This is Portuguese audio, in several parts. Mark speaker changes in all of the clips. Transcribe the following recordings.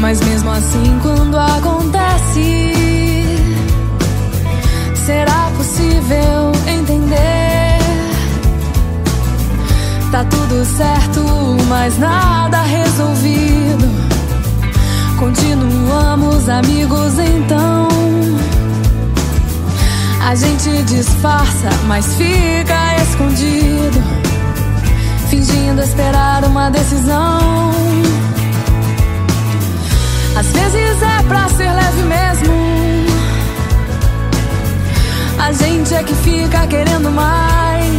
Speaker 1: Mas mesmo assim, quando acontece, será possível entender? Tá tudo certo, mas nada resolvido. Continuamos amigos então. A gente disfarça, mas fica escondido, fingindo esperar uma decisão. Às vezes é pra ser leve mesmo. A gente é que fica querendo mais.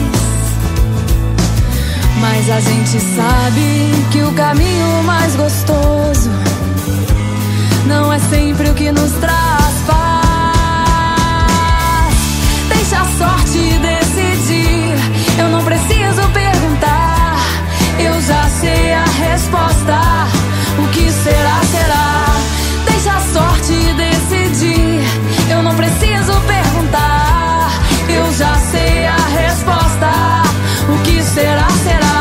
Speaker 1: Mas a gente sabe que o caminho mais gostoso não é sempre o que nos traz paz. Deixa a sorte decidir. Eu não preciso perguntar, eu já sei a resposta. O que será, será. Deixa a sorte decidir. Eu não preciso perguntar, eu já sei a resposta. O que será, será.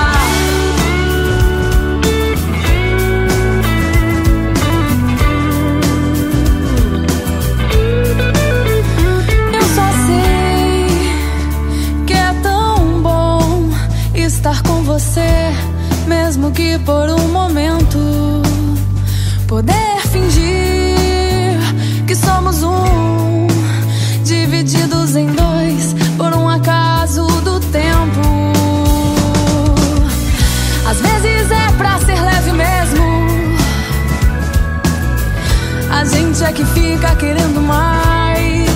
Speaker 1: Eu só sei que é tão bom estar com você, mesmo que por um momento. Poder fingir que somos um, divididos em dois por um acaso do tempo. Às vezes é pra ser leve mesmo. A gente é que fica querendo mais.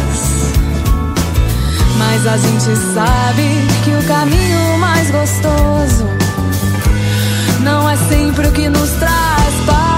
Speaker 1: Mas a gente sabe que o caminho mais gostoso não é sempre o que nos traz paz.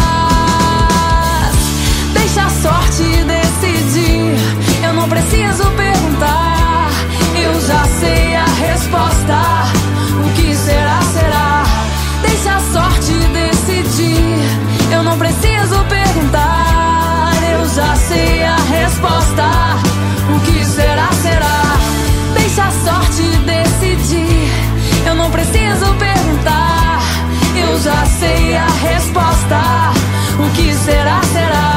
Speaker 1: Deixa a sorte decidir. Eu não preciso perguntar, eu já sei a resposta. O que será, será. Deixa a sorte decidir. Eu não preciso perguntar, eu já sei a resposta. O que será, será. Deixa a sorte decidir. Eu não preciso perguntar, eu já sei a resposta. O que será, será.